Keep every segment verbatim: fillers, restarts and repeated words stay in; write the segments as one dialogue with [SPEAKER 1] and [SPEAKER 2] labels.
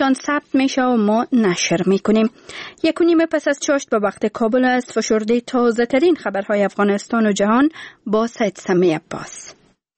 [SPEAKER 1] افغانستان ثبت میشه و ما نشر میکنیم. یک و نیم پس از چاشت به وقت کابل است. فشرده تازه ترین خبرهای افغانستان و جهان با سید سمی عباس.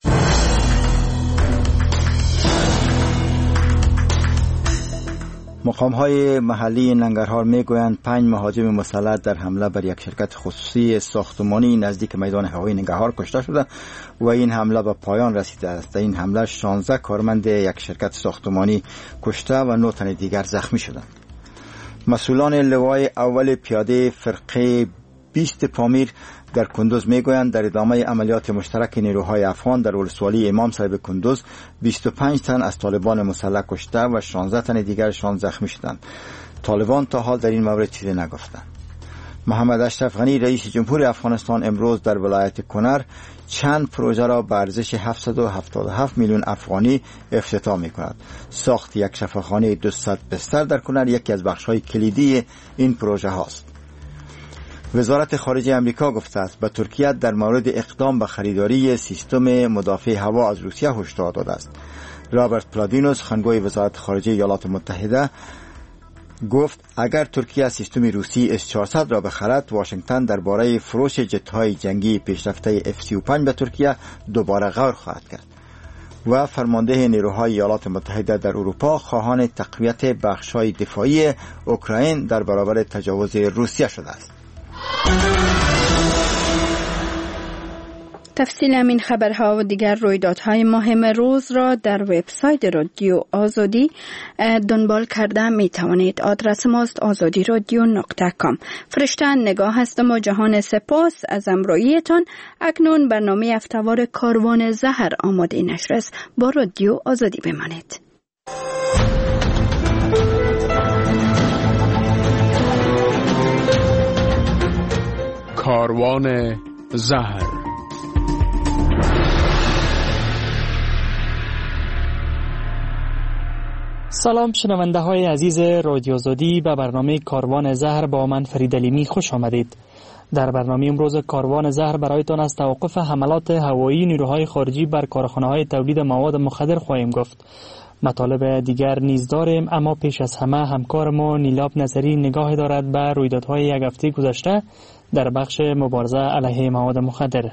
[SPEAKER 2] مقام‌های محلی ننگرهار میگویند پنج مهاجم مسلح در حمله بر یک شرکت خصوصی ساختمانی نزدیک میدان هوایی ننگرهار کشته شده و این حمله به پایان رسیده است. در این حمله شانزده کارمند یک شرکت ساختمانی کشته و نه تن دیگر زخمی شدند. مسئولان لوای اول پیاده فرقه بیست پامیر در کندوز میگویند در ادامه عملیات مشترک نیروهای افغان در ولسوالی امام صاحب کندوز بیست و پنج تن از طالبان مسلح کشته و شانزده تن دیگرشان زخمی شدند. طالبان تا حال در این مورد چیزی نگفتند. محمد اشرف غنی رئیس جمهور افغانستان امروز در ولایت کنر چند پروژه را به ارزش هفتصد و هفتاد و هفت میلیون افغانی افتتاح می‌کند. ساخت یک شفاخانه دویست بستر در کنر یکی از بخش‌های کلیدی این پروژه هاست. وزارت خارجه امریکا گفته است به ترکیه در مورد اقدام به خریداری سیستم مدافع هوا از روسیه هشدار داده است. رابرت پلادینوس سخنگوی وزارت خارجه ایالات متحده گفت اگر ترکیه سیستم روسی اس چهارصد را بخرد، واشنگتن درباره فروش جت‌های جنگی پیشرفته اف سی و پنج به ترکیه دوباره غور خواهد کرد. و فرمانده نیروهای ایالات متحده در اروپا خواهان تقویت بخش‌های دفاعی اوکراین در برابر تجاوز روسیه شده است.
[SPEAKER 1] تفصیل همین خبرها و دیگر رویدادهای مهم روز را در وبسایت رادیو آزادی دنبال کرده می توانید. آدرس ماست آزادی رادیو نقطه کام. فرشته نگاه هستم و جهان سپاس از همراهیتان. اکنون برنامه هفته‌وار کاروان زهر آماده نشر است. با رادیو آزادی بمانید.
[SPEAKER 3] کاروان زهر.
[SPEAKER 4] سلام شنونده های عزیز رادیو آزادی، به برنامه کاروان زهر با من فرید علیمی خوش آمدید. در برنامه امروز کاروان زهر برایتان از توقف حملات هوایی نیروهای خارجی بر کارخانه‌های تولید مواد مخدر خواهیم گفت. مطالب دیگر نیز داریم، اما پیش از همه همکار ما نیلاب نظری نگاه دارد به رویدادهای یک هفته گذشته در بخش مبارزه علیه مواد مخدر.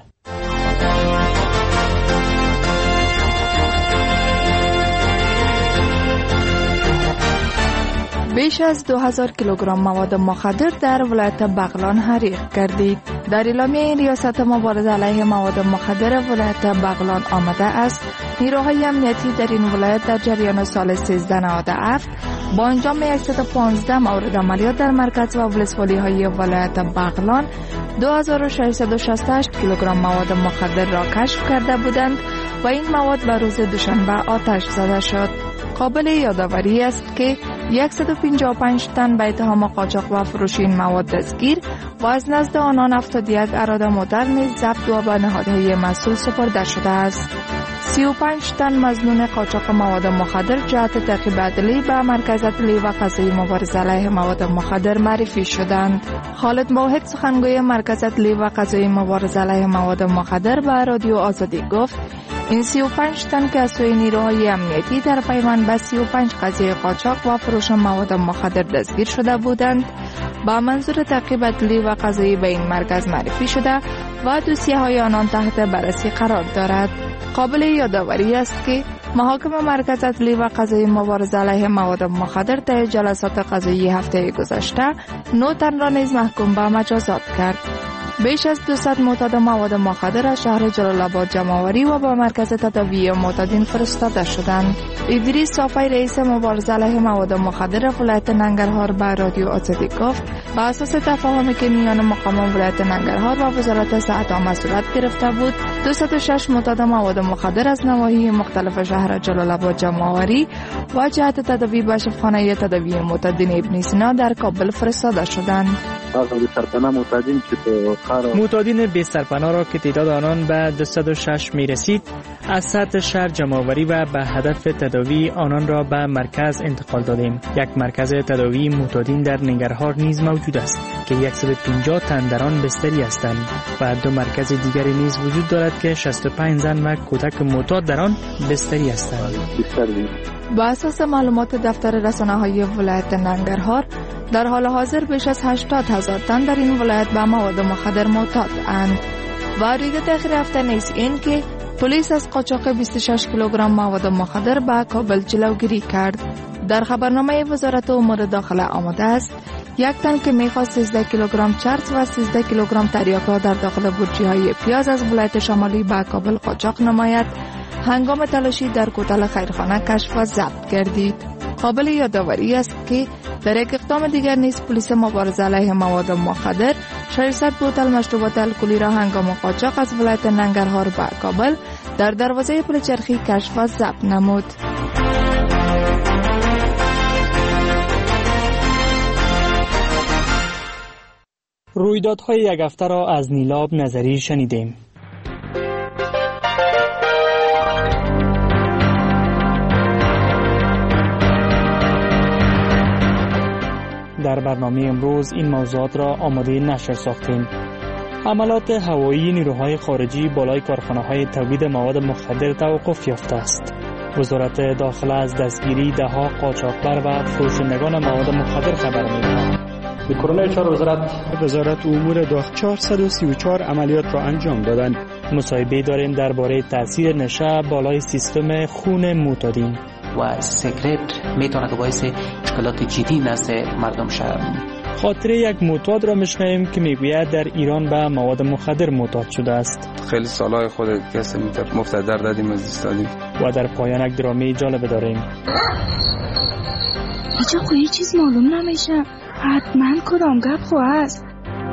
[SPEAKER 5] بیش از دو هزار کیلوگرم مواد مخدر در ولایت بغلان حریق گردید. در اعلامیه ریاست مبارزه علیه مواد مخدر ولایت بغلان آمده است نیروهای امنیتی در این ولایت در جریان سال سیزده نود و هفت با انجام صد و پانزده مورد عملیات در مرکز و ولسوالی های ولایت بغلان دو هزار و ششصد و شصت و هشت کیلوگرم مواد مخدر را کشف کرده بودند و این مواد به روز دوشنبه آتش زده شد. قابل یادآوری است که صد و پنجاه و پنج تن به اتهام قاچاق و فروش این مواد دستگیر و از نزد آنان هفتاد و یک اراده مدر نیز ضبط و به نهادهای مسئول سپرده شده است. سی و پنج تن مظنون قاچاق مواد مخدر جهت تعقیب عدلی به مرکز عدلی و قضایی مبارزه علیه مواد مخدر معرفی شدند. خالد موحد سخنگوی مرکز عدلی و قضایی مبارزه علیه مواد مخدر به رادیو آزادی گفت این سی و پنج تن که از سوی نیروهای امنیتی در پیوند به سی و پنج قضیه قاچاق و فروش مواد مخدر دستگیر شده بودند با منظور تعقیب عدلی و قضایی به این مرکز معرفی شده و دوسیه های آنان تحت بررسی قرار دارد. قابل یادآوری است که محاکم مرکز عدلی و قضایی مبارزه علیه مواد مخدر طی جلسات قضایی هفته گذشته نه تن را نیز محکوم به مجازات کرد. بیش از دویست معتاد مواد مخدر از شهر جلال آباد جمع‌آوری و به مرکز تداوی معتادین فرستاده شدند. ادریس صافی رئیس مبارزه علیه مواد مخدر ولایت ننگرهار به رادیو آزادی گفت بر اساس تفاهمی که میان مقامات ولایت ننگرهار و وزارت صحت عامه صورت گرفته بود، دویست و شش معتاد مواد مخدر از نواحی مختلف شهر جلال آباد جمع‌آوری و جهت تداوی به شفاخانه تداوی معتادین ابن سینا در کابل فرستاده شدند.
[SPEAKER 4] معتادین بی سرپناه را که تعداد آنان به دویست و شش می رسید از سطح شهر جمع‌آوری و به هدف تداوی آنان را به مرکز انتقال دادیم. یک مرکز تداوی معتادین در ننگرهار نیز موجود است که صد و پنجاه تن در آن بستری هستند و دو مرکز دیگری نیز وجود دارد شد که شصت و پنج زن و کودک معتاد در آن بستری هستند.
[SPEAKER 5] با اساس معلومات دفتر رسانه‌های ولایت ننگرهار، در حال حاضر بیش از هشتاد هزار تن در این ولایت به مواد مخدر معتاد اند. و دیگه تغییر هفته نیست این که پلیس از قاچاق بیست و شش کیلوگرم مواد مخدر به کابل جلوگیری کرد. در خبرنامه وزارت امور داخله آمده است یک تن که میخواست سیزده کیلوگرم چرس و سیزده کیلوگرم تریاک را در داخل بورجی های پیاز از ولایت شمالی به کابل قاچاق نماید، هنگام تلاشی در کوتل خیرخانه کشف و ضبط گردید. قابل یادآوری است که در یک اقدام دیگر نیز پلیس مبارزه علیه مواد مخدر ششصد بوتل مشروبات الکلی را هنگام قاچاق از ولایت ننگرهار به کابل در دروازه پل چرخی کشف و ضبط نمود.
[SPEAKER 4] رویدادهای یک هفته را از نیلاب نظری شنیدیم. در برنامه امروز این موضوعات را آماده نشر ساختیم. حملات هوایی نیروهای خارجی بالای کارخانه‌های تولید مواد مخدر توقف یافته است. وزارت داخله از دستگیری ده‌ها قاچاقبر و فروشندگان مواد مخدر خبر می‌دهد.
[SPEAKER 3] به کورنر چهار وزارت وزارت امور داخلی چهارصد و سی و چهار عملیات را انجام دادند.
[SPEAKER 4] مصاحبه داریم درباره تاثیر نشه بالای سیستم خون معتادین.
[SPEAKER 6] و سیگرت میتونه که باعث مشکلات جدی نزد مردم شود.
[SPEAKER 4] خاطره یک معتاد را میشنویم که میگوید در ایران به مواد مخدر معتاد شده است.
[SPEAKER 7] خیلی سالهای خود کسی مفتدر دادیم از استادیم.
[SPEAKER 4] و در پایان یک درامه جالب داریم.
[SPEAKER 8] آجا خو یه چیز معلوم نمیشه، حتما کدام گپ خو است.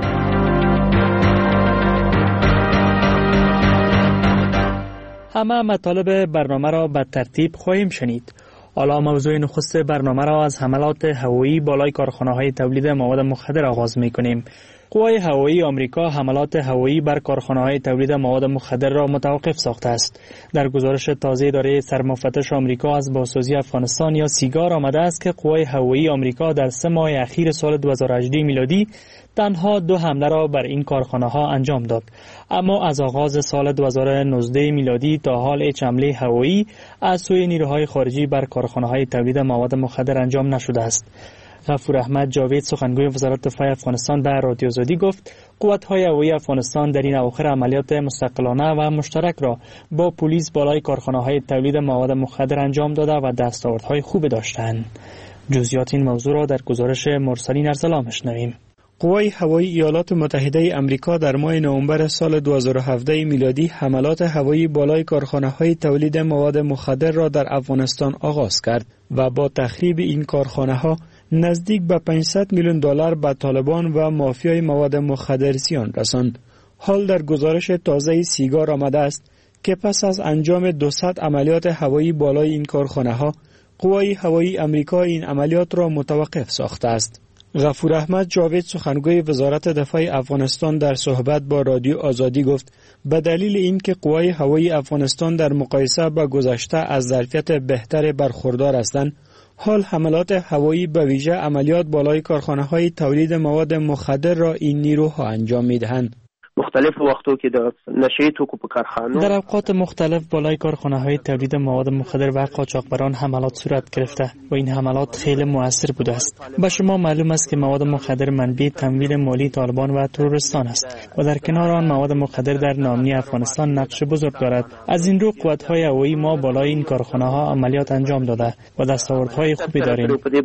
[SPEAKER 4] همه مطالب برنامه را به ترتیب خواهیم شنید. حالا موضوع نخست برنامه را از حملات هوایی بالای کارخانه‌های تولید مواد مخدر آغاز می‌کنیم. قوای هوایی آمریکا حملات هوایی بر کارخانه‌های تولید مواد مخدر را متوقف ساخته است. در گزارش تازه اداره سرمفتش آمریکا از بازسازی افغانستان یا سیگار آمده است که قوای هوایی آمریکا در سه ماه اخیر سال دو هزار و هجده میلادی تنها دو حمله را بر این کارخانه‌ها انجام داد، اما از آغاز سال دو هزار و نوزده میلادی تا حال هیچ حمله هوایی از سوی نیروهای خارجی بر کارخانه‌های تولید مواد مخدر انجام نشده است. غفور احمد جاوید سخنگوی وزارت دفاع افغانستان به رادیو آزادی گفت قوت‌های هوایی افغانستان در این اواخر عملیات مستقلانه و مشترک را با پلیس بالای کارخانه‌های تولید مواد مخدر انجام داده و دستاوردهای خوب داشتند. جزئیات این موضوع را در گزارش مرسلین ارسلان می‌شنویم.
[SPEAKER 3] قوای هوایی ایالات متحده آمریکا در ماه نوامبر سال دو هزار و هفده میلادی حملات هوایی بالای کارخانه‌های تولید مواد مخدر را در افغانستان آغاز کرد و با تخریب این کارخانه‌ها نزدیک به پانصد میلیون دلار به طالبان و مافیای مواد مخدر زیان رساند. حال در گزارش تازه سیگار آمده است که پس از انجام دویست عملیات هوایی بالای این کارخانه‌ها، قوای هوایی آمریکا این عملیات را متوقف ساخته است. غفور احمد جاوید سخنگوی وزارت دفاع افغانستان در صحبت با رادیو آزادی گفت به دلیل اینکه قوای هوایی افغانستان در مقایسه با گذشته از ظرفیت بهتر برخوردار هستند، حال حملات هوایی به ویژه عملیات بالای کارخانه‌های تولید مواد مخدر را این نیروها انجام می‌دهند.
[SPEAKER 9] مختلف وقتو که در نشه توکو په کارخانه
[SPEAKER 4] در اوقات مختلف بالای کارخانه‌های تولید مواد مخدر و قاچاقبران حملات صورت گرفته و این حملات خیلی مؤثر بوده است. به شما معلوم است که مواد مخدر منبع تمویل مالی طالبان و تروریستان است و در کنار آن مواد مخدر در ناامنی افغانستان نقش بزرگ دارد. از این رو قوت‌های هوایی ما بالای این کارخانه‌ها عملیات انجام داده و دستاوردهای خوبی داریم.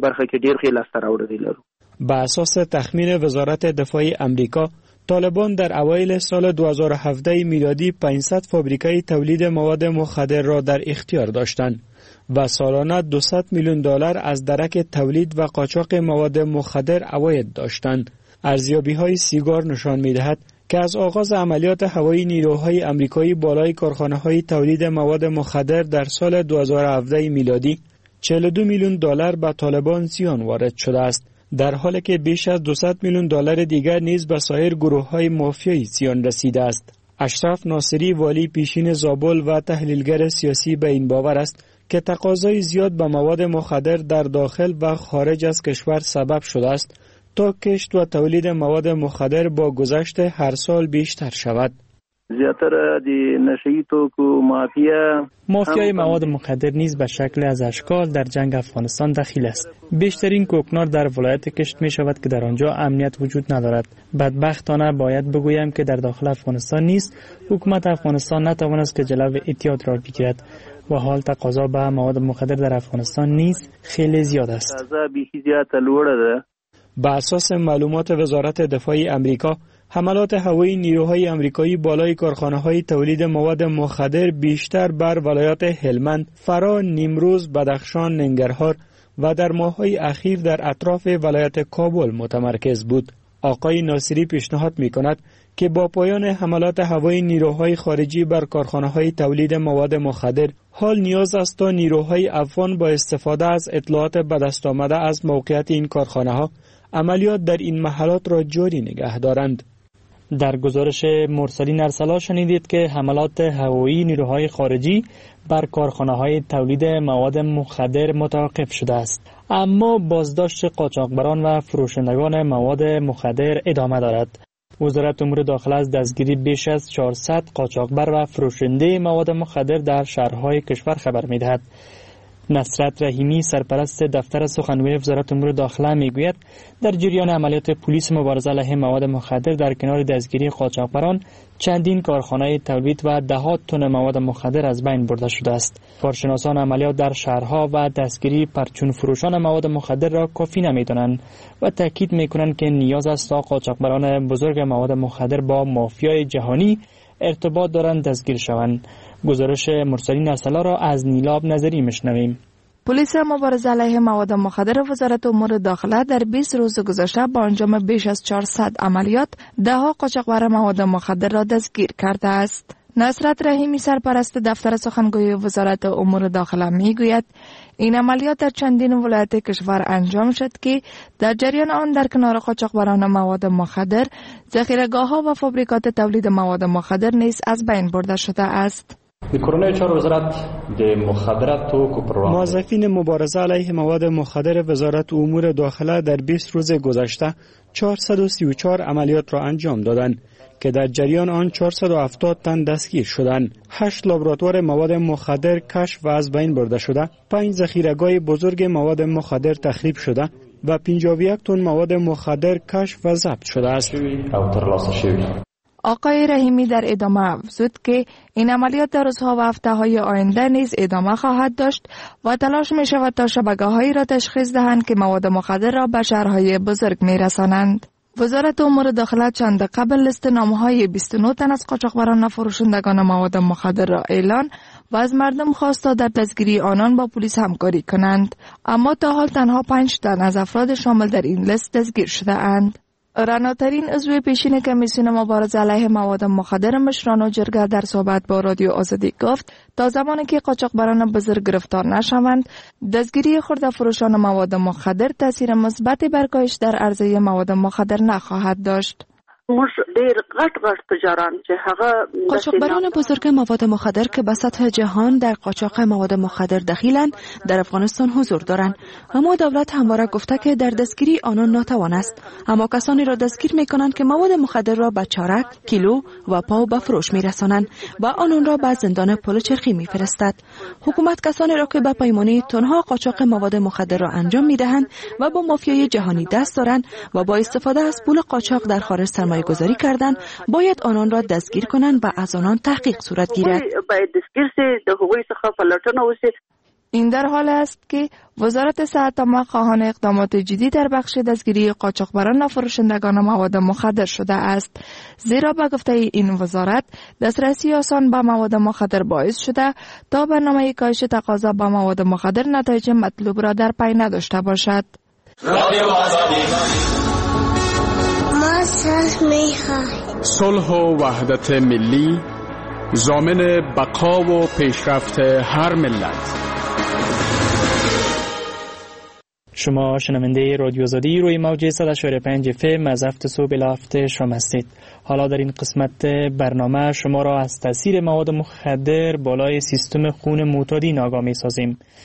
[SPEAKER 3] به اساس تخمین وزارت دفاع آمریکا، طالبان در اوایل سال دو هزار و هفده میلادی پانصد فابریکه تولید مواد مخدر را در اختیار داشتند و سالانه دویست میلیون دلار از درک تولید و قاچاق مواد مخدر عواید داشتند. ارزیابی‌های سیگار نشان می‌دهد که از آغاز عملیات هوایی نیروهای آمریکایی بالای کارخانه‌های تولید مواد مخدر در سال دو هزار و هفده میلادی چهل و دو میلیون دلار به طالبان زیان وارد شده است، در حالی که بیش از دویست میلیون دلار دیگر نیز به سایر گروه‌های مافیایی زیان رسیده است. اشرف ناصری والی پیشین زابل و تحلیلگر سیاسی به این باور است که تقاضای زیاد به مواد مخدر در داخل و خارج از کشور سبب شده است تا کشت و تولید مواد مخدر با گذشت هر سال بیشتر شود.
[SPEAKER 9] زیاتره د نشئی توکو مافیا
[SPEAKER 4] مافیای مواد مخدر نیز به شکل از اشکال در جنگ افغانستان دخیل است. بیشترین کوکنار در ولایت کشت می شود که در آنجا امنیت وجود ندارد. بدبختانه باید بگویم که در داخل افغانستان نیست حکومت افغانستان نتوانست که جلو اعتیاد را بگیرد و حال تقاضا به مواد مخدر در افغانستان نیز خیلی زیاد است.
[SPEAKER 3] به اساس معلومات وزارت دفاع امریکا، حملات هوایی نیروهای امریکایی بالای کارخانه‌های تولید مواد مخدر بیشتر بر ولایات هلمند، فرا، نیمروز، بدخشان، ننگرهار و در ماه‌های اخیر در اطراف ولایت کابل متمرکز بود. آقای ناصری پیشنهاد می‌کند که با پایان حملات هوایی نیروهای خارجی بر کارخانه‌های تولید مواد مخدر، حال نیاز است تا نیروهای افغان با استفاده از اطلاعات به دست آمده از موقعیت این کارخانه‌ها عملیات در این محلات را جاری نگه دارند.
[SPEAKER 4] در گزارش مرسلین ارسلا شنیدید که حملات هوایی نیروهای خارجی بر کارخانه‌های تولید مواد مخدر متوقف شده است، اما بازداشت قاچاقبران و فروشندگان مواد مخدر ادامه دارد. وزارت امور داخله از دستگیری بیش از چهارصد قاچاقبر و فروشنده مواد مخدر در شهرهای کشور خبر می‌دهد. نصرت رحیمی سرپرست دفتر سخنگوی وزارت امور داخله میگوید در جریان عملیات پلیس مبارزه علیه مواد مخدر در کنار دستگیری قاچاقبران چندین کارخانه تولید و دهات تن مواد مخدر از بین برده شده است. کارشناسان عملیات در شهرها و دستگیری پرچون فروشان مواد مخدر را کافی نمیدانند و تاکید میکنند که نیاز است تا قاچاقبران بزرگ مواد مخدر با مافیای جهانی ارتباط دارند دستگیر شوند. گزارش مرسلین ارسلا را از نیلاب نظری میشنویم.
[SPEAKER 5] پلیس مبارزه علیه مواد مخدر وزارت امور داخله در بیست روز گذشته با انجام بیش از چهارصد عملیات دهها قاچاقبر مواد مخدر را دستگیر کرده است. نصرت رحیمی سرپرست دفتر سخنگوی وزارت امور داخله میگوید این عملیات در چندین ولایت کشور انجام شد که در جریان آن در کنار قاچاقبران مواد مخدر ذخیره‌گاه‌ها و فابریکات تولید مواد مخدر نیز از بین برده شده است.
[SPEAKER 3] موظفین مبارزه علیه مواد مخدر وزارت امور داخله در بیست روز گذشته چهارصد و سی و چهار عملیات را انجام دادند که در جریان آن چهارصد و هفتاد تن دستگیر شدند. هشت لابراتوار مواد مخدر کشف و از بین برده شده، پنج ذخیره‌گاه بزرگ مواد مخدر تخریب شده و پنجاه و یک تن مواد مخدر کشف و ضبط شده است.
[SPEAKER 5] آقای رحیمی در ادامه افزود که این عملیات در روزها و هفته‌های آینده نیز ادامه خواهد داشت و تلاش می شود تا شبکه‌هایی را تشخیص دهند که مواد مخدر را به شهرهای بزرگ می رسانند. وزارت امور داخله چند قبل لیست نامه‌های بیست و نه تن از قاچاقبران و فروشندگان مواد مخدر را اعلان و از مردم خواست تا در دستگیری آنان با پلیس همکاری کنند، اما تا حال تنها پنج تن از افراد شامل در این لیست دستگیر شده اند. راناترین عضو پیشین کمیسیون مبارزه علیه مواد مخدر مشران جرگه در صحبت با رادیو آزادی گفت تا زمانی که قاچاقبران بزرگ گرفتار نشوند، دستگیری خرده فروشان مواد مخدر تاثیر مثبتی بر کاهش در عرضه مواد مخدر نخواهد داشت.
[SPEAKER 10] موږ ډېر غټ غټ تجاران چې هغه
[SPEAKER 11] قاچاقبران بزرگ مواد مخدر که به سطح جهان در قاچاق مواد مخدر دخیلند در افغانستان حضور دارند، اما دولت همواره گفته که در دستگیری آنان ناتوان است، اما کسانی را دستگیر می‌کنند که مواد مخدر را به چارک، کیلو و پاو به فروش می‌رسانند و آنان را به زندان پل چرخی می‌فرستد. حکومت کسانی را که به پیمانه تنها قاچاق مواد مخدر را انجام می‌دهند و با مافیای جهانی دست دارند و با استفاده از پول قاچاق در خارج سرمایه گذاری کردن، باید آنان را دستگیر کنند و از آنان تحقیق صورت گیرد.
[SPEAKER 5] این در حال است که وزارت صحت خواهان اقدامات جدی در بخش دستگیری قاچاقبران و فروشندگان مواد مخدر شده است، زیرا به گفته این وزارت دسترسی آسان به مواد مخدر باعث شده تا برنامه کاهش تقاضا به مواد مخدر نتایج مطلوب را در پی نداشته باشد.
[SPEAKER 12] صلح و وحدت ملی ضامن بقا و پیشرفت هر ملت.
[SPEAKER 4] شما شنونده رادیو آزادی روی موج صد و چهار و پنج اف ام از هفت صبح الی هفت شام هستید. حالا در این قسمت برنامه شما را از تاثیر مواد مخدر بالای سیستم خون معتادین آگاه می سازیم.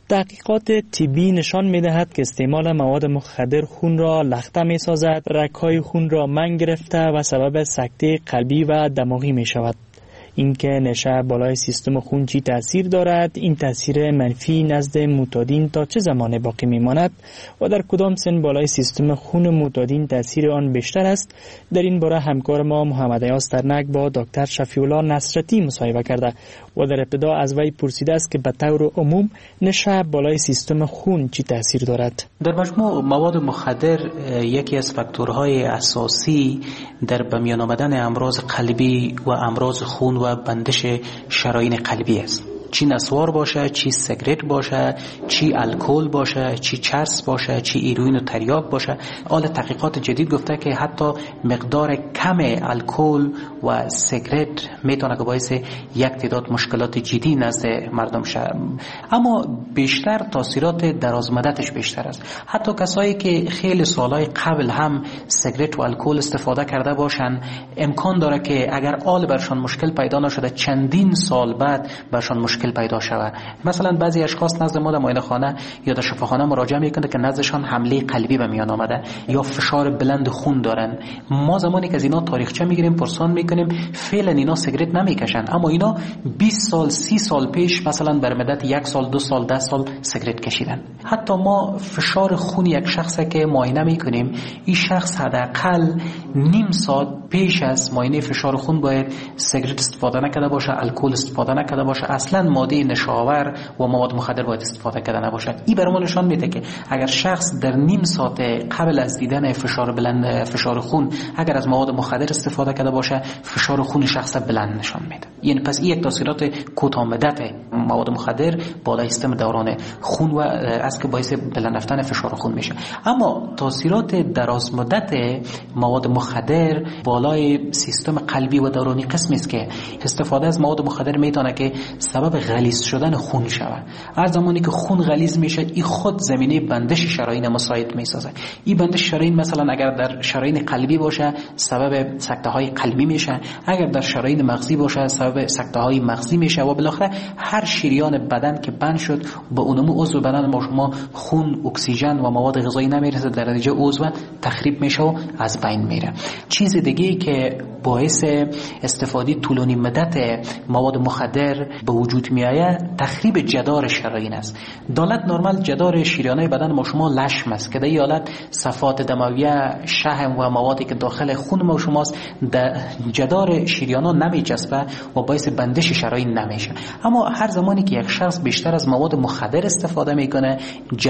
[SPEAKER 4] تحقیقات طبی نشان می‌دهد که استعمال مواد مخدر خون را لخته می‌سازد، رگ‌های خون را منگ گرفته و سبب سکته قلبی و دماغی می‌شود. اینکه نشه بالای سیستم خون چی تاثیر دارد، این تاثیر منفی نزد معتادین تا چه زمان باقی میماند و در کدام سن بالای سیستم خون معتادین تاثیر آن بیشتر است، در این باره همکار ما محمد ایاز ترنک با دکتر شفیع الله نصرتی مصاحبه کرده و در ابتدا از وی پرسیده است که به طور عموم نشه بالای سیستم خون چی تاثیر دارد.
[SPEAKER 6] در مجموع مواد مخدر یکی از فاکتورهای اساسی در به میان آمدن امراض قلبی و امراض خون و بندش شرايين قلبی است. چی نسوار باشه، چی سیگرت باشه، چی الکل باشه، چی چرس باشه، چی هیروئین و تریاک باشه. حال تحقیقات جدید گفته که حتی مقدار کم الکل و سیگرت میتونه که باعث یک تعداد مشکلات جدی نزد مردم شه. اما بیشتر تاثیرات درازمدتش بیشتر است. حتی کسایی که خیلی سالهای قبل هم سیگرت و الکل استفاده کرده باشن، امکان داره که اگر آل برشان مشکل پیدا نشده چندین سال بعد برشان مشکل پیدا شود. مثلا بعضی اشخاص نزد ما در معاینه خانه یا در شفاخانه مراجعه میکنه که نزدشان حمله قلبی به میان آمده یا فشار بلند خون دارن. ما زمانی که از اینا تاریخچه میگیریم پرسان میکنیم، فعلا اینا سیگرت نمیکشن اما اینا بیست سال سی سال پیش مثلا بر مدت یک سال دو سال ده سال سیگرت کشیدن. حتی ما فشار خون یک شخص که معاینه میکنیم، این شخص حداقل نیم ساعت پیش از معاینه فشار خون باید سیگرت استفاده نکرده باشه، الکل استفاده نکرده باشه، اصلا ماده نشاور و مواد مخدر باید استفاده کرده نباشه. این برامون نشان میده که اگر شخص در نیم ساعت قبل از دیدن فشار بلند فشار خون اگر از مواد مخدر استفاده کرده باشه، فشار خون شخص بلند نشان میده. یعنی پس این یک تاثیرات کوتاه مدت مواد مخدر بالای سیستم دوران خون و از که باعث بلند رفتن فشار خون میشه. اما تاثیرات دراز مدت مواد مخدر بالای سیستم قلبی و دورانی قسمی است که استفاده از مواد مخدر میتونه که سبب غلیظ شدن خون شود. هر زمانی که خون غلیظ میشه، این خود زمینه بندش شرايين مساعد میسازه. این بندش شرايين مثلا اگر در شرايين قلبی باشه سبب سکته های قلبی میشه، اگر در شرايين مغزی باشه سبب سکته های مغزی میشه و بالاخره هر شریان بدن که بند شد به اونم عضو بدن ما شما خون، اکسیژن و مواد غذایی نمیرسه، در نتیجه عضو تخریب میشه و از بین میره. چیز دیگه که باعث استفاده طولانی مدت مواد مخدر به وجود میآید تخریب جدار شرايين است. دولت نرمال جدار شریانه بدن ما شما لشم است که در این حالت صفات دمویه، شحم و موادی که داخل خون ما شماست در جدار شریانا نمیچسبه و باعث بندش شرايين نمیشه. اما هر زمانی که یک شخص بیشتر از مواد مخدر استفاده میکنه،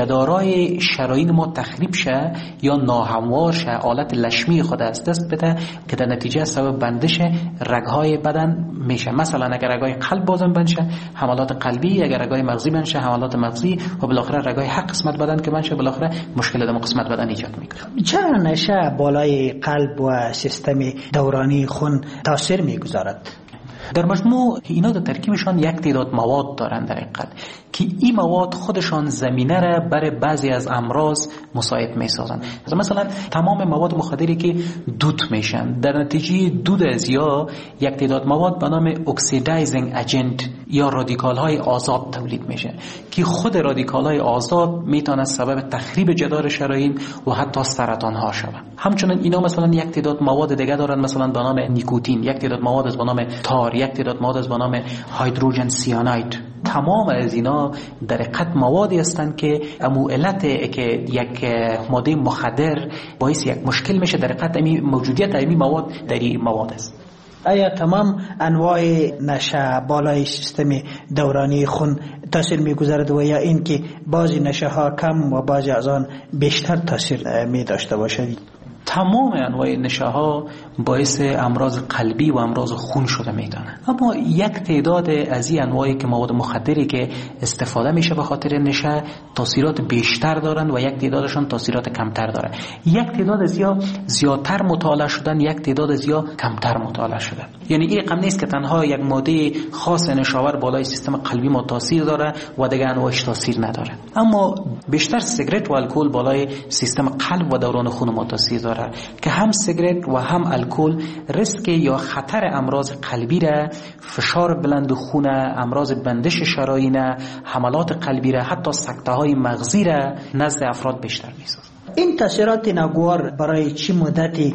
[SPEAKER 6] جدارای شرايين ما تخریب شه یا ناهموار شه، حالت لشمی خود از دست بده که در نتیجه سبب بندش رگهای بدن میشه. مثلا اگر رگهای قلب بازم بنشه، حملات قلبی، اگر رگهای مغزی بنشه، حملات مغزی و بالاخره رگهای هر قسمت بدن که بنشه، بالاخره مشکل در قسمت بدن ایجاد میکنه.
[SPEAKER 13] چرا نشه بالای قلب و سیستم دورانی خون تاثیر میگذارد؟
[SPEAKER 6] در مجموع اینا در ترکیبشان یک تعداد مواد دارن در حقیقت که این مواد خودشان زمینه را برای بعضی از امراض مساعد میسازن. مثلا تمام مواد مخدری که دود میشن، در نتیجه دود از یا یک تعداد مواد به نام اکسیدایزینگ اجنت یا رادیکال های آزاد تولید میشه که خود رادیکال های آزاد میتونه سبب تخریب جدار شرايين و حتی سرطان ها شود. همچنین اینا مثلا یک تعداد مواد دیگه دارن، مثلا به نام نیکوتین، یک تعداد مواد از به نام تار، یک تعداد مواد از به نام هیدروژن سیاناید. تمام از اینا در حقیقت موادی هستند که امو علت که یک ماده مخدر باعث یک مشکل میشه، در حقیقت امی موجودیت امی مواد در این مواد است.
[SPEAKER 13] آیا تمام انواع نشه بالای سیستم دورانی خون تاثیر میگذارد و یا این که بعضی نشه ها کم و بعضی از آن بیشتر تاثیر می داشته باشد؟
[SPEAKER 6] تمام انواع نشه ها باعث امراض قلبی و امراض خون شده میتونه. اما یک تعداد از این انواعی که مواد مخدری که استفاده میشه به خاطر نشه تاثیرات بیشتر دارن و یک تعدادشان تاثیرات کمتر داره. یک تعداد از یا زیادتر مطالعه شدن، یک تعداد از یا کمتر مطالعه شدن. یعنی این رقم نیست که تنها یک ماده خاص نشاور بالای سیستم قلبی ما تاثیر داره و دیگه انواعش تاثیر نداره. اما بیشتر سیگرت و الکل بالای سیستم قلب و دوران خون ما تاثیر داره. میگذاره که هم سیگرت و هم الکل ریسک یا خطر امراض قلبی را، فشار بلند خون، امراض بندش شرايين، حملات قلبی را، حتی سکته های مغزی را نزد افراد بیشتر میسازه.
[SPEAKER 13] این تاثیرات ناگوار برای چه مدتی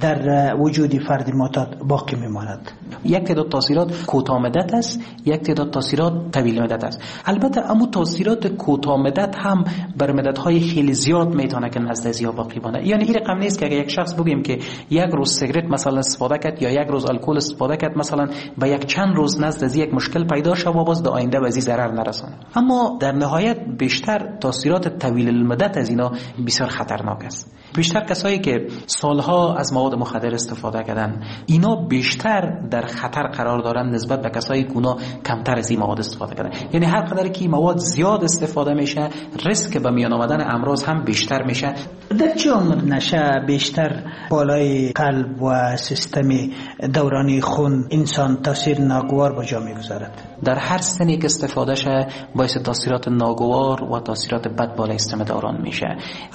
[SPEAKER 13] در وجود فرد معتاد باقی میماند؟
[SPEAKER 6] یک تعداد تاثیرات کوتاه مدت است، یک تعداد تاثیرات طویل مدت است. البته اما تاثیرات کوتاه مدت هم بر مدت‌های خیلی زیاد میتونه که نزد زیا باقی بمانه. یعنی این رقم نیست که اگه یک شخص بگیم که یک روز سیگرت مثلا استفاده کرد یا یک روز الکل استفاده کرد مثلا به یک چند روز نزد از یک مشکل پیدا شه و باز در آینده به ضرر نرسونه. اما در نهایت بیشتر تاثیرات طویل المدت از اینا بسیار خطرناک است. بیشتر کسایی که سالها از مواد مخدر استفاده کردن اینا بیشتر در خطر قرار دارن نسبت به کسایی که اونا کمتر از این مواد استفاده کردن. یعنی هر قدر که این مواد زیاد استفاده میشه ریسک به میان آمدن امراض هم بیشتر میشه.
[SPEAKER 13] در چه عمر نشه بیشتر بالای قلب و سیستم دورانی خون انسان تاثیر ناگوار به جا میگذارد؟
[SPEAKER 6] در هر سنی که استفاده شه باعث تاثیرات ناگوار و تاثیرات بد بالای سیستم دوران میشه.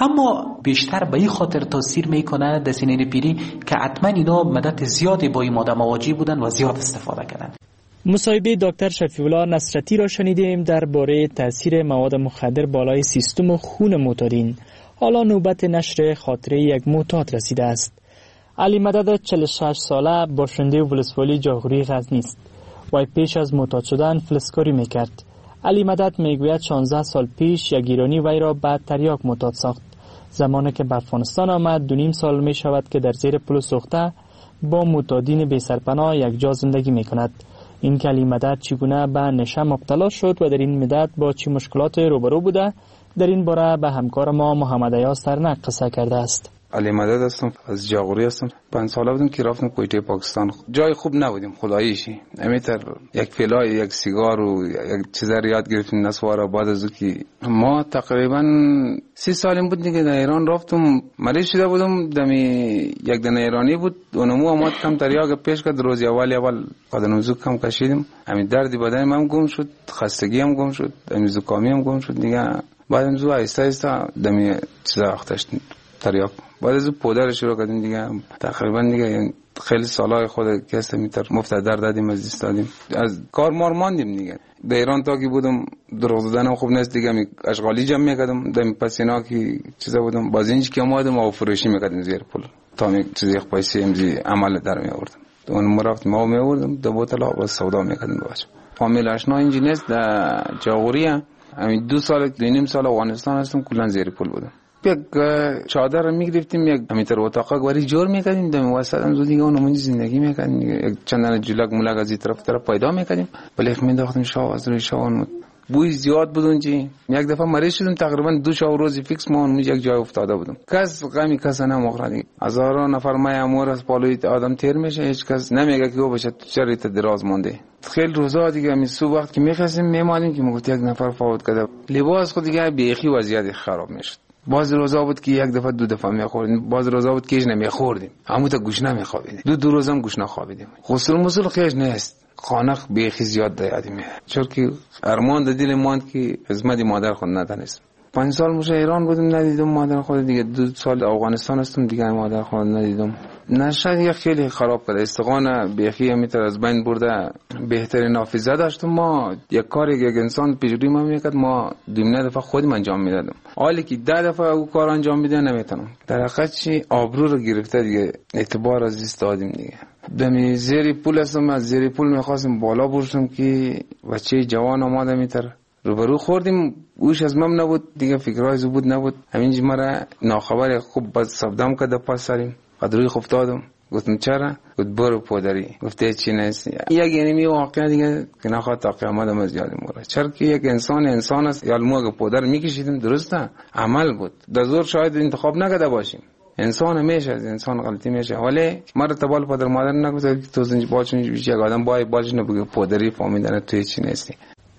[SPEAKER 6] اما بیشتر به این خاطر تاثیر میکنه در سنین پیری که حتما اینا مدت زیادی با این ماده مواجه بودن و زیاد استفاده کردن.
[SPEAKER 3] مصاحبه دکتر شفیع‌الله نصرتی را شنیدیم درباره تاثیر مواد مخدر بالای سیستم خون معتادین. حالا نوبت نشر خاطره یک معتاد رسیده است. علی مدد چهل و شش ساله باشنده ولسوالی جاغوری غزنی است. وی پیش از معتاد شدن فلزکاری میکرد. علی مدد میگوید شانزده سال پیش یک ایرانی وی را بعد تریاک معتاد ساخت. زمانی که به افغانستان آمد دو نیم سال می شود که در زیر پل سوخته با معتادین بی سرپناه یک جا زندگی می کند. این که علی مدد چگونه به نشه مبتلا شد و در این مدت با چه مشکلات روبرو بوده در این باره به همکار ما محمد ایاز سرنق قصه کرده است.
[SPEAKER 7] علی مدد هستم، از جاغوری هستم. پنج ساله بودم که رفتم کویته پاکستان. جای خوب نبودیم خداییشی. امیتر یک فلای یک سیگار و یک چیز را یاد گرفتیم نسوارا. بعد از که ما تقریبا سی سالیم بود دیگه در ایران رفتم. مریض شده بودم. دمی یک دن ایرانی بود. اونمو آمد کم تریاک پیش کرد. روز اول اول قدم زوک کم کشیدم. همین دردی بدنم هم گم شد، خستگی هم گم شد، همین زکامی هم گم شد دیگه. بعدم زو آیسته آیسته دمی چیز اختش تریاک. بعد از پودر شروع کردیم دیگه. تقریبا دیگه خیلی سالهای خود که هستم میتر مفتدر دادیم از استادیم از کار مار ماندیم دیگه. در ایران تا که بودم دروغ دادنم خوب نیست دیگه. می اشغالی جمع میکردم دم پسینا کی چیزا بودم باز اینج که اومدم و فروشی میکردم زیر پول تا می چیزی پیسه امزی عمل در می آوردم. اون مرافت ما می آوردم دو بوتل آب سودا میکردم باش. فامیل آشنا اینج نیست در جاغوری. همین دو سال دو نیم سال افغانستان هستم کلا زیر پول بودم. یک چادر رو میگرفتیم یک امیتر اتاقا گواری جور میکردیم دم وسط هم زودی اونمون زندگی میکردیم. یک چندان جلک ملک از این طرف طرف پیدا میکردیم. بلیخ مینداختیم شاه از روی شاه. بوی زیاد بود اونجا. یک دفعه مریض شدم تقریبا دو شب روزی فیکس ما اونجا یک جای افتاده بودم. کس غمی کس نمیخورد. هزاران نفر مامور از پالوی آدم تیر میشه هیچ کس نمیگه که او بشه شریط دراز مونده. خیلی روزا دیگه می صبح وقت که میخواستیم میمالیم که میگفت یک نفر فوت کرده. لباس خود دیگه بیخی وضعیت خراب میشد. باز روزا بود که یک دفعه دو دفعه میخوردیم. باز روزا بود که هیچ نمیخوردیم. همون تا گوش نمیخوابیدیم. دو دو روزم گوش نخوابیدیم. غسل مسل خیش نیست. خانق بیخی زیاد دادیم. چون که ارمان د دل ماند که خدمت مادر خود ندانست. پنج سال موشه ایران بودم ندیدم مادر خود دیگه. دو سال افغانستان هستم دیگه مادر خود ندیدم. نشه یک خیلی خراب کرده. استقانه بیخی میتر از بین برده. بهترین حافظه داشتم. ما یک کاری یک انسان پیشگیری ما میکرد ما دو دفعه خودم انجام میدادم. حالی که ده دفعه او کار انجام میده نمیتونم. در حقیقت چی آبرو رو گرفته دیگه. اعتبار از است دادیم دیگه. دمی زیر پول هستم از زیر پول میخواستم بالا برسم که بچه جوان آماده میتر روبرو خوردیم. اوش از مم نبود دیگه فکرهای زبود نبود. همینجی مرا ناخبر خوب بد صبدم کرده پاس سریم قدروی خوب دادم. گفتم چرا؟ گفت برو پودری. گفته چی نیست. یک اینمی واقعا دیگه که نخواد تا قیامت هم از یادم موره. چرا که یک انسان انسان است. یا ما اگه پودر میکشیدیم درسته عمل بود. در زور شاید انتخاب نکرده باشیم. انسان میشه انسان غلطی میشه. ولی مرتبال پدر مادر نگفته که تو زنج باچون یک آدم بای باج نبگه پودری فهمیدن تو چی نیستی.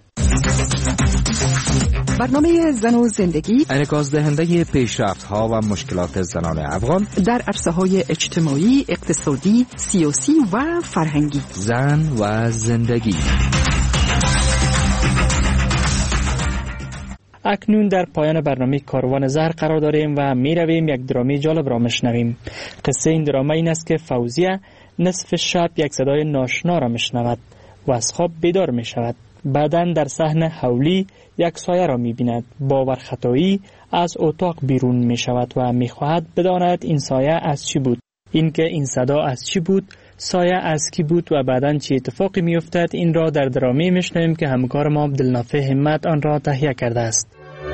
[SPEAKER 14] برنامه زن و زندگی
[SPEAKER 15] انعکاس دهنده پیشرفت‌ها و مشکلات زنان افغان
[SPEAKER 14] در عرصه‌های اجتماعی، اقتصادی، سیاسی و فرهنگی.
[SPEAKER 15] زن و زندگی.
[SPEAKER 4] اکنون در پایان برنامه کاروان زهر قرار داریم و می رویم یک درامی جالب را مشنویم. قصه این درامه این است که فوزیه نصف شب یک صدای ناشنا را مشنود و از خواب بیدار می شود. بعداً در صحن حولی یک سایه را می بیند. باور خطایی از اتاق بیرون می شود و می خواهد بداند این سایه از چی بود. اینکه این صدا از چی بود، سایه از کی بود و بعداً چه اتفاقی می افتد، این را در درامی می شنویم که همکار ما عبدالنافع همت آن را تهیه کرده است.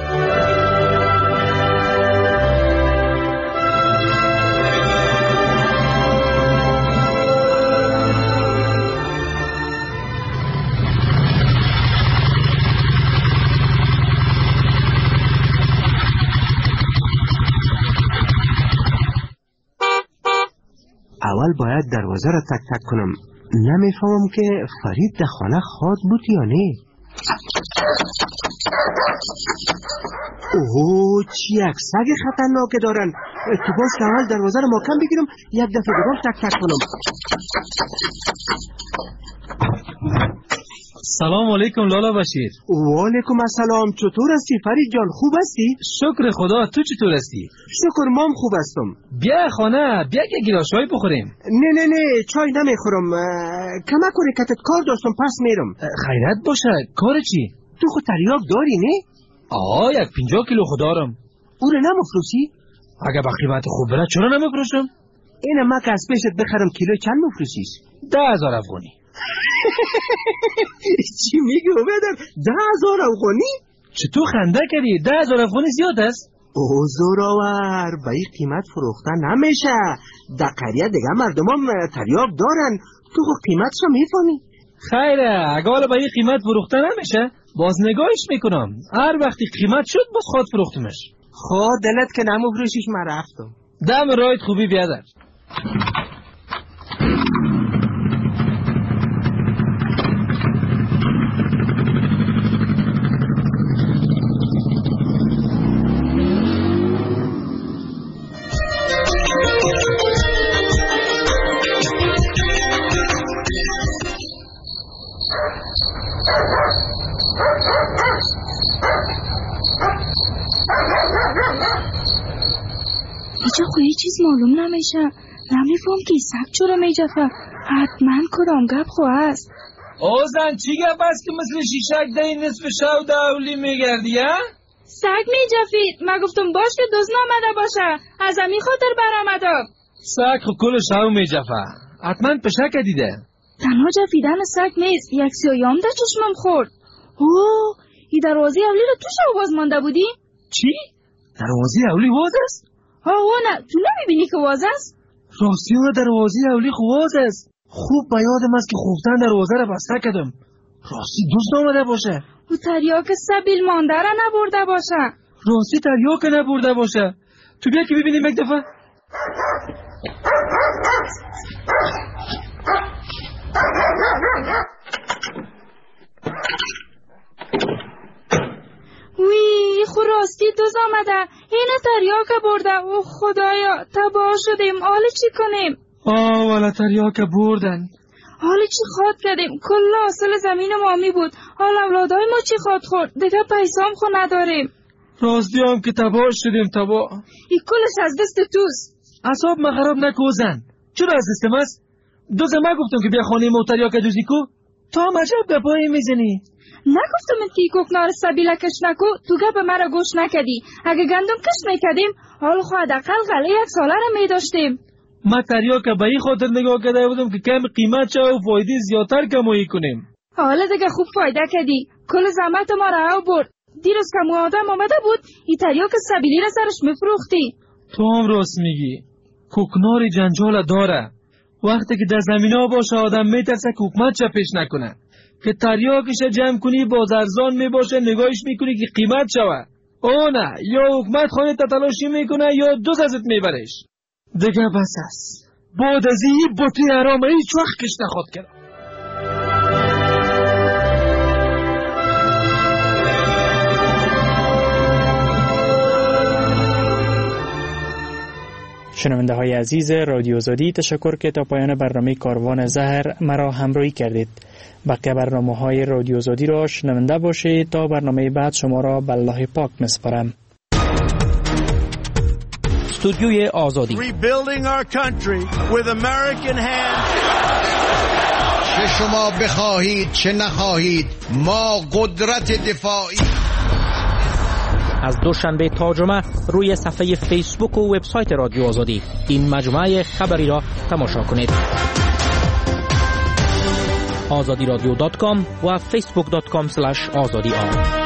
[SPEAKER 16] اول باید دروازه را تک تک کنم. نمیفهمم که فرید در خانه خواد بود یا نه. اوه چی یک سگ خطرناک دارن. تو باش که اول دروازه را محکم بگیرم، یک دفعه دوباره تک تک کنم.
[SPEAKER 17] سلام علیکم لالا بشیر.
[SPEAKER 16] و علیکم السلام. چطور هستی فرید جان؟ خوب هستی؟
[SPEAKER 17] شکر خدا. تو چطور هستی؟
[SPEAKER 16] شکر مام خوب هستم.
[SPEAKER 17] بیا خانه، بیا که گیلاس چای بخوریم.
[SPEAKER 16] نه نه نه چای نمیخورم. کمک کنی کتت کار داشتم پس میرم.
[SPEAKER 17] خیرت باشه. کار چی؟
[SPEAKER 16] تو خود تریاک داری نه؟
[SPEAKER 17] آه یک پنجاه کیلو خود دارم.
[SPEAKER 16] او رو نمفروشی؟
[SPEAKER 17] اگه با قیمت خوب بره چرا نمفروشم؟
[SPEAKER 16] اینه ما که از پیشت بخرم کیلو چند مفروشیش؟
[SPEAKER 17] ده هزار افغانی.
[SPEAKER 16] چی میگی اومدن؟ ده هزار افغانی؟
[SPEAKER 17] چطور خنده کردی؟ ده هزار افغانی زیاد است؟
[SPEAKER 16] او زوراور، به این قیمت فروخته نمیشه. در قریه دیگه مردم هم تریاک دارن. تو خود قیمتش رو میفهمی؟
[SPEAKER 17] خیره، اگه حالا به این قیمت فروخته نمیشه باز نگاهش میکنم. هر وقتی قیمت شد باز خود فروختمش.
[SPEAKER 16] خود دلت که نمفروشیش من رفتم.
[SPEAKER 17] دم رایت خوبی بیادر.
[SPEAKER 8] ایجا خواهی چیز معلوم نمیشه. نمیفهم که سگ چرا میجفه. حتما کدام گپ خواه است.
[SPEAKER 17] اوزن چی گپ است که مثل شیشک ده این نصف شو دولی میگردی ها؟
[SPEAKER 8] سگ میجفید. ما گفتم باش که دوز نامده باشه. از امی خاطر برامده.
[SPEAKER 17] سگ خو کل شو میجفه. حتما پشک دیده.
[SPEAKER 8] تنها جفیدن سگ نیست. یک سیایام در چشمم خورد. اوه ای دروازی اولی رو توش باز مانده بودی؟
[SPEAKER 17] چی؟ دروازی اولی باز است؟
[SPEAKER 8] آه نه تو نمیبینی که واز است؟
[SPEAKER 17] راستی اون دروازه اولی خواز است. خوب به یادم است که خوفتن دروازه را بسته کردم. راستی دوست آمده باشه.
[SPEAKER 8] او تریاک سبیل مانده را نبرده باشه.
[SPEAKER 17] راستی تریاک نبرده باشه. تو بیا که ببینیم یک دفعه.
[SPEAKER 8] وی خو راستی دوز آمده. این تریاک برده. او خدایا تباه شدیم. حالا چی کنیم؟
[SPEAKER 17] آه والا تریاک بردن.
[SPEAKER 8] حالا چی خواد کردیم؟ کل حاصل زمین مامی بود. حالا اولادای ما چی خواد خورد؟ دیگه پیسام خو نداریم.
[SPEAKER 17] راستی هم که تباه شدیم تباه.
[SPEAKER 8] این کلش از دست توست.
[SPEAKER 17] اصاب ما خراب نکو زن. چرا از دستم است؟ دوزه ما گفتم که بیا خانه ما تریاک دوزی کو. تا هم عجب گپایی میزنی.
[SPEAKER 8] نگفتم تی کوکنار سبیله کش نکو. تو گپ مرا گوش نکدی. اگه گندم کش میکدیم حال خو حداقل غله یک ساله را میداشتیم.
[SPEAKER 17] ما تریاک به این خاطر نگاه کرده بودم که کم قیمت شه و فایده زیادتر کمایی کنیم.
[SPEAKER 8] حالا دیگه خوب فایده کردی. کل زحمت ما را برد. دیروز که آدم آمده بود این تریاک سبیلی را سرش میفروختی.
[SPEAKER 17] تو هم راست میگی. کوکنار جنجال داره. وقتی که در زمینا باشه آدم میترسه که حکومت چه پیش نکنه. که تریاکش جمع کنی باز ارزان میباشه نگاهش میکنی که قیمت شوه. او نه یا حکومت خواهی تتلاشی میکنه یا دوز ازت میبرش. دیگه بس است. بعد از این بطی حرامه هیچ وقت کش نخواد کرد.
[SPEAKER 3] شنونده های عزیز رادیو آزادی، تشکر که تا پایان برنامه کاروان زهر مرا همراهی کردید. بقیه برنامه های رادیو آزادی را شنونده باشید. تا برنامه بعد شما را به الله پاک میسپارم.
[SPEAKER 18] استودیوی آزادی
[SPEAKER 19] Rebuilding our country with American hands.
[SPEAKER 20] چه شما بخواهید چه نخواهید ما قدرت دفاعی.
[SPEAKER 18] از دوشنبه تا جمعه روی صفحه فیسبوک و وبسایت رادیو آزادی این مجموعه خبری را تماشا کنید. آزادی رادیو دات کام و فیسبوک دات کام اسلش آزادی آر.